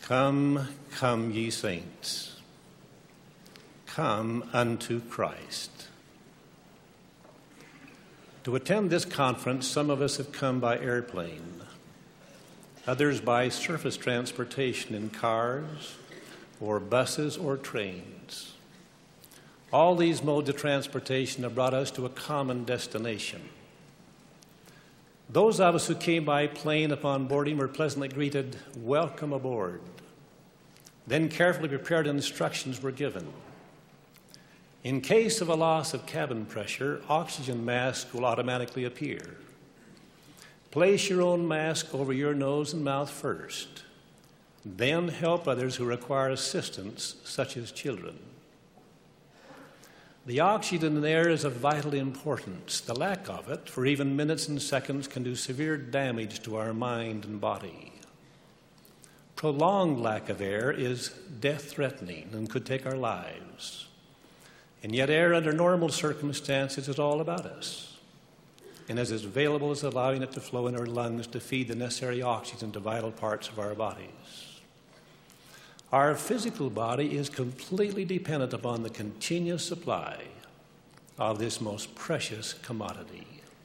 Come, come, ye saints, come unto Christ. To attend this conference, some of us have come by airplane, others by surface transportation in cars or buses or trains. All these modes of transportation have brought us to a common destination. Those of us who came by plane upon boarding were pleasantly greeted, "Welcome aboard." Then carefully prepared instructions were given. In case of a loss of cabin pressure, oxygen masks will automatically appear. Place your own mask over your nose and mouth first. Then help others who require assistance, such as children. The oxygen in the air is of vital importance. The lack of it, for even minutes and seconds, can do severe damage to our mind and body. Prolonged lack of air is death-threatening and could take our lives. And yet air under normal circumstances is all about us, and is as available as allowing it to flow in our lungs to feed the necessary oxygen to vital parts of our bodies. Our physical body is completely dependent upon the continuous supply of this most precious commodity.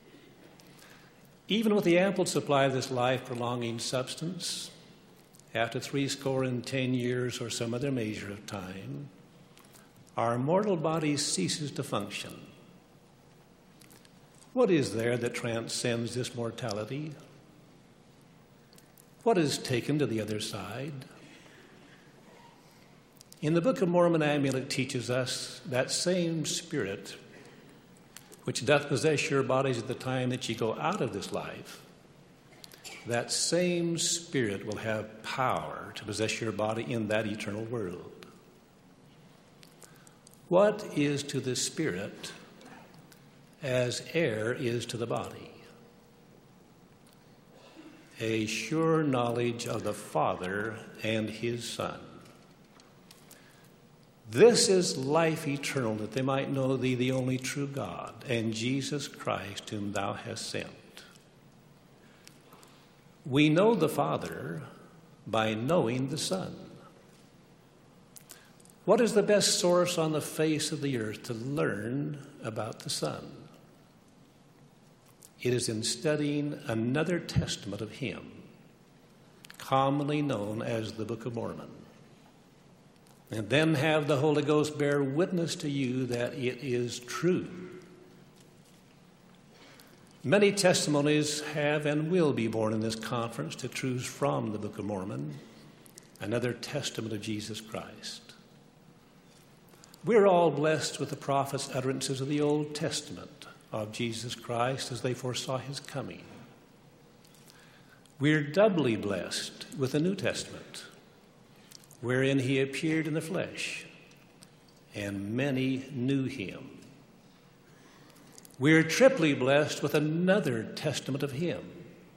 Even with the ample supply of this life-prolonging substance, after 70 years or some other measure of time, our mortal body ceases to function. What is there that transcends this mortality? What is taken to the other side? In the Book of Mormon amulet teaches us that same Spirit which doth possess your bodies at the time that ye go out of this life, that same Spirit will have power to possess your body in that eternal world. What is to the Spirit as air is to the body? A sure knowledge of the Father and His Son. This is life eternal, that they might know thee, the only true God, and Jesus Christ, whom thou hast sent. We know the Father by knowing the Son. What is the best source on the face of the earth to learn about the Son? It is in studying another testament of Him, commonly known as the Book of Mormon. And then have the Holy Ghost bear witness to you that it is true. Many testimonies have and will be born in this conference to truths from the Book of Mormon, another testament of Jesus Christ. We're all blessed with the prophets' utterances of the Old Testament of Jesus Christ as they foresaw His coming. We're doubly blessed with the New Testament, wherein He appeared in the flesh, and many knew Him. We're triply blessed with another testament of Him.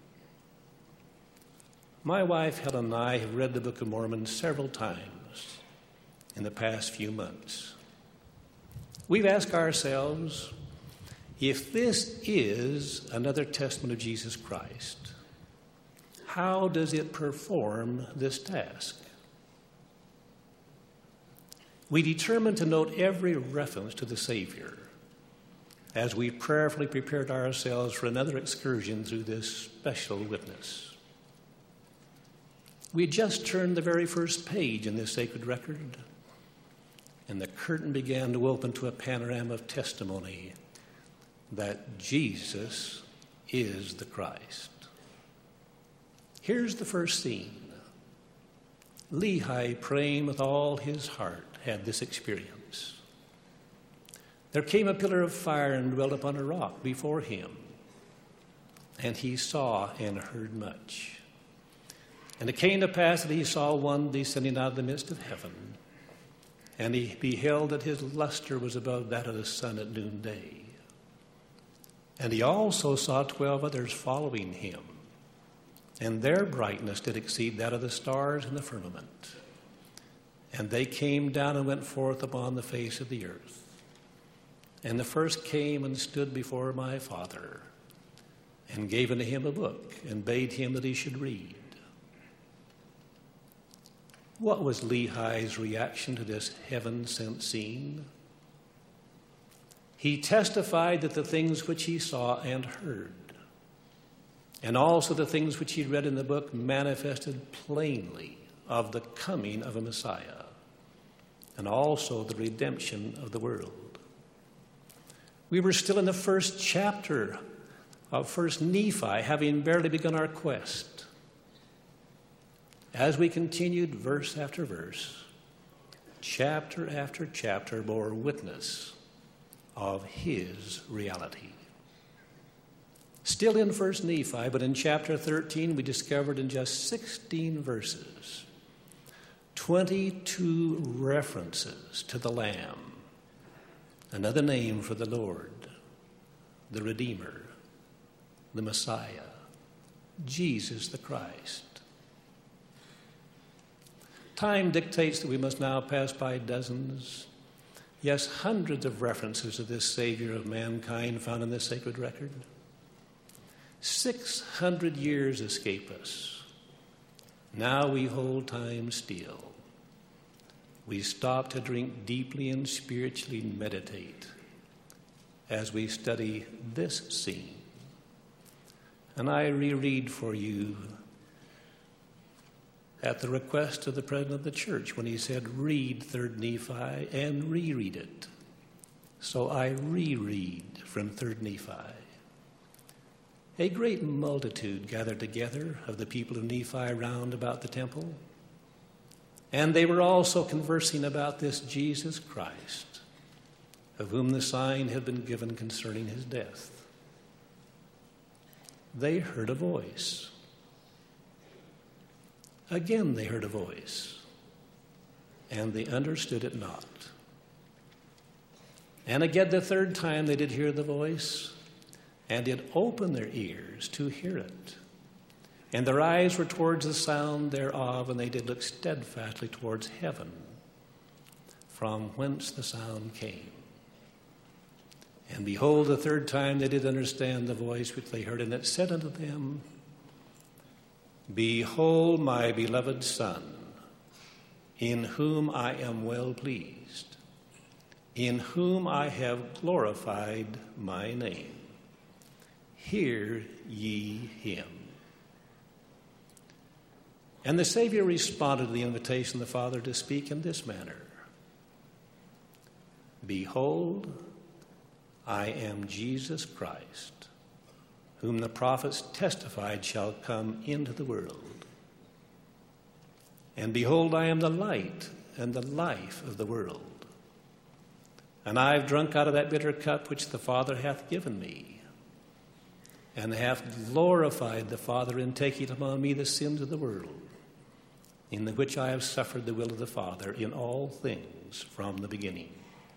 My wife, Helen, and I have read the Book of Mormon several times in the past few months. We've asked ourselves, if this is another testament of Jesus Christ, how does it perform this task? We determined to note every reference to the Savior as we prayerfully prepared ourselves for another excursion through this special witness. We had just turned the very first page in this sacred record, and the curtain began to open to a panorama of testimony that Jesus is the Christ. Here's the first scene. Lehi, praying with all his heart, had this experience. There came a pillar of fire and dwelt upon a rock before him, and he saw and heard much. And it came to pass that he saw one descending out of the midst of heaven, and he beheld that his luster was above that of the sun at noonday. And he also saw 12 others following him, and their brightness did exceed that of the stars in the firmament. And they came down and went forth upon the face of the earth. And the first came and stood before my Father, and gave unto him a book, and bade him that he should read. What was Lehi's reaction to this heaven-sent scene? He testified that the things which he saw and heard, and also the things which he read in the book, manifested plainly of the coming of a Messiah, and also the redemption of the world. We were still in the first chapter of First Nephi, having barely begun our quest. As we continued verse after verse, chapter after chapter bore witness of his reality. Still in First Nephi, but in chapter 13, we discovered in just 16 verses 22 references to the Lamb, another name for the Lord, the Redeemer, the Messiah, Jesus the Christ. Time dictates that we must now pass by dozens, yes, hundreds of references to this Savior of mankind found in this sacred record. 600 years escape us. Now we hold time still. We stop to drink deeply and spiritually meditate as we study this scene. And I reread for you at the request of the president of the church when he said, read 3rd Nephi and reread it. So I reread from 3rd Nephi. A great multitude gathered together of the people of Nephi round about the temple, and they were also conversing about this Jesus Christ, of whom the sign had been given concerning his death. They heard a voice. Again they heard a voice, and they understood it not. And again the third time they did hear the voice, and did open their ears to hear it. And their eyes were towards the sound thereof, and they did look steadfastly towards heaven, from whence the sound came. And behold, the third time they did understand the voice which they heard, and it said unto them, Behold my beloved Son, in whom I am well pleased, in whom I have glorified my name. Hear ye him. And the Savior responded to the invitation of the Father to speak in this manner. Behold, I am Jesus Christ, whom the prophets testified shall come into the world. And behold, I am the light and the life of the world. And I have drunk out of that bitter cup which the Father hath given me, and hath glorified the Father in taking upon me the sins of the world, in the which I have suffered the will of the Father in all things from the beginning.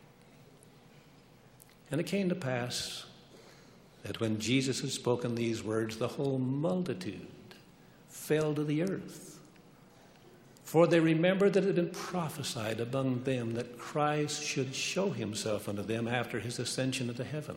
And it came to pass that when Jesus had spoken these words, the whole multitude fell to the earth. For they remembered that it had been prophesied among them that Christ should show himself unto them after his ascension into heaven.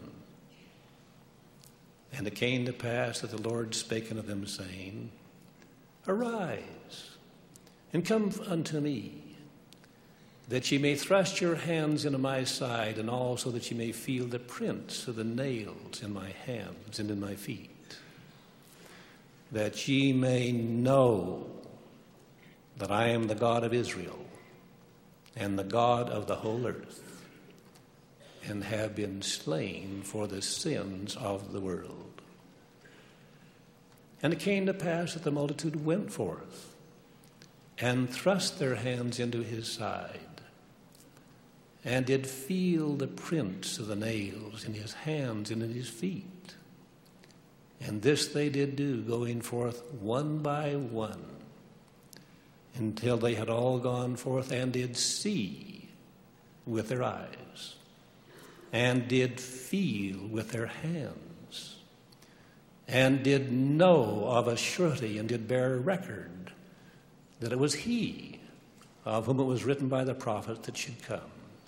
And it came to pass that the Lord spake unto them, saying, Arise, and come unto me, that ye may thrust your hands into my side, and also that ye may feel the prints of the nails in my hands and in my feet, that ye may know that I am the God of Israel, and the God of the whole earth, and have been slain for the sins of the world. And it came to pass that the multitude went forth, and thrust their hands into his side, and did feel the prints of the nails in his hands and in his feet. And this they did do, going forth one by one, until they had all gone forth and did see with their eyes, and did feel with their hands, and did know of a surety, and did bear record that it was he of whom it was written by the prophet that should come.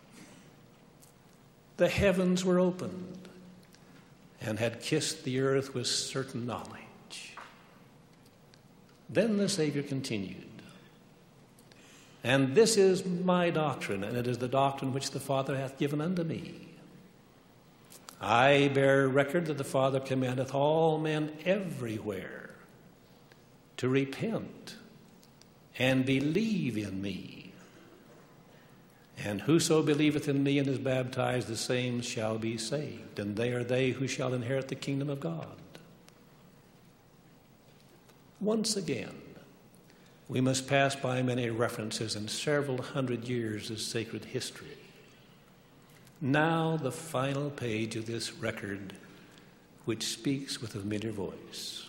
The heavens were opened, and had kissed the earth with certain knowledge. Then the Savior continued, And this is my doctrine, and it is the doctrine which the Father hath given unto me. I bear record that the Father commandeth all men everywhere to repent and believe in me. And whoso believeth in me and is baptized, the same shall be saved, and they are they who shall inherit the kingdom of God. Once again, we must pass by many references and several hundred years of sacred history. Now the final page of this record, which speaks with a familiar voice.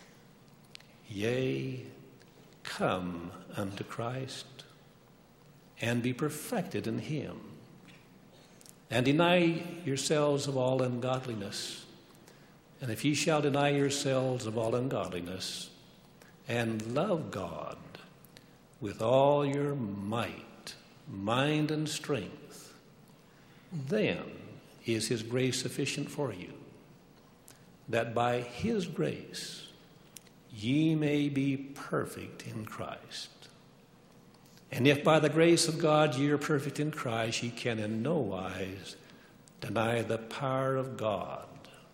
Yea, come unto Christ, and be perfected in him, and deny yourselves of all ungodliness. And if ye shall deny yourselves of all ungodliness, and love God with all your might, mind, and strength, then is his grace sufficient for you, that by his grace ye may be perfect in Christ. And if by the grace of God ye are perfect in Christ, ye can in no wise deny the power of God.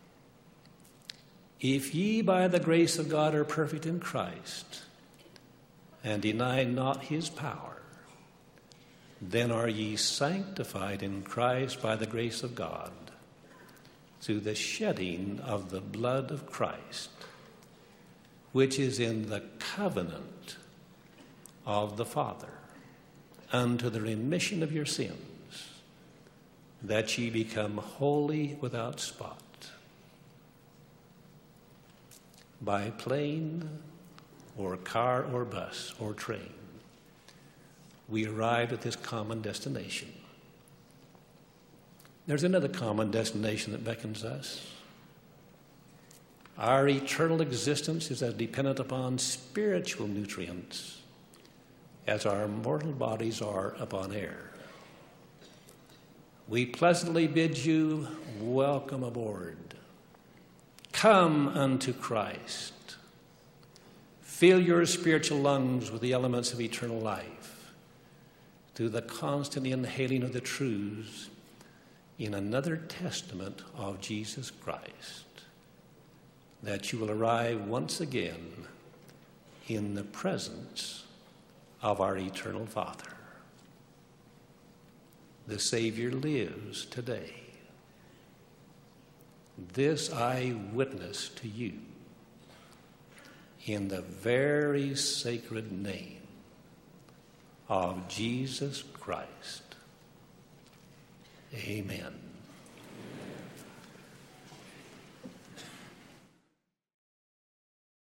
If ye by the grace of God are perfect in Christ, and deny not his power, then are ye sanctified in Christ by the grace of God, through the shedding of the blood of Christ, which is in the covenant of the Father, unto the remission of your sins, that ye become holy without spot. By plane or car or bus or train, we arrived at this common destination. There's another common destination that beckons us. Our eternal existence is as dependent upon spiritual nutrients as our mortal bodies are upon air. We pleasantly bid you welcome aboard. Come unto Christ. Fill your spiritual lungs with the elements of eternal life through the constant inhaling of the truths in another testament of Jesus Christ, that you will arrive once again in the presence of our eternal Father. The Savior lives today. This I witness to you in the very sacred name of Jesus Christ. Amen.